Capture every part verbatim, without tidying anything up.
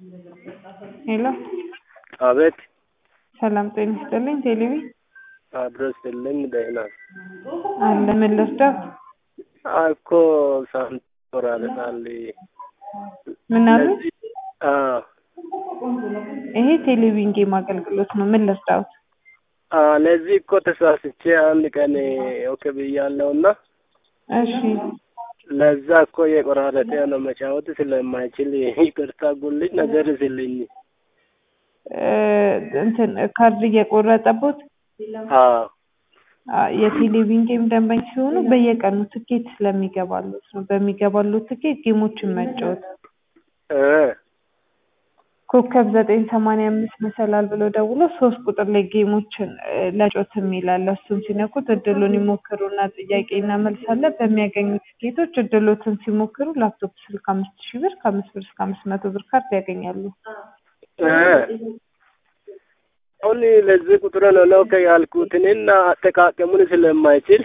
ሄሎ አቤት ሰላም ጤና ይስጥልኝ። ቴሌቪ አድረስ የለኝ ደህና አለ ምን ልርዳው? እኮ ሳንቶራ ለታል ምን አሉ? አዎ ይሄ ቴሌቪዥን ጌም አገልግሎት ነው። ምን ልርዳው? አዎ ለዚህ እኮ ተሳስቼ አንድ ቀን ኦኬ ብያለሁና እሺ ለዛ እኮ የቆራረጠ ነው መጫወት ስለማይችል ይቅርታ ጉልኝ ነገር ስለኝ እንትን ካርድ እየቆረጠቦት አዎ የቴሌቪዥን ጌም ደንበኛ ሲሆኑ በየቀኑ ትኬት ስለሚገባሉት ነው። በሚገባሉት ትኬት ጌሞችን መጫወት እ ኮከብ ዘጠኝ ሰማንያ አምስት መሰላል ብሎ ደውሎ ሶስት ቁጥር ላይ ጌሞችን ለጮት የሚላል እሱን ሲነኩት እድሉን ይሞክሩና ጥያቄና መልስ አለ። በሚያገኙት ትኬቶች እድሎትን ሲሞክሩ ላፕቶፕ ስልክ አምስት ሺህ ብር ከአምስት ብር እስከ አምስት መቶ ብር ካርድ ያገኛሉ። እ አሁን ለዚህ ቁጥር ነው ነው ያልኩትንና አጠቃቀሙን ስለማይችል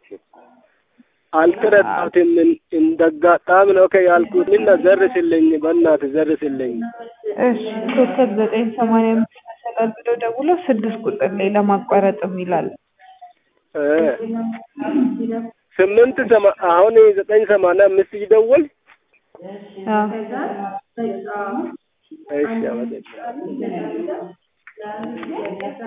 አልተረዳሁትም። እንደጋጣም ነው ያልኩትና ዘርስልኝ በእናትህ ዘርስልኝ። እሺ ኮከብ ዘጠኝ ሰማንያ አምስት መሰላል ብሎ ደውሎ ስድስት ቁጥር ላይ ለማቋረጥም ይላል። እ ስምንት ሰማ አሁን ዘጠኝ ሰማንያ አምስት ይደውል። አዎ እሺ አመጣ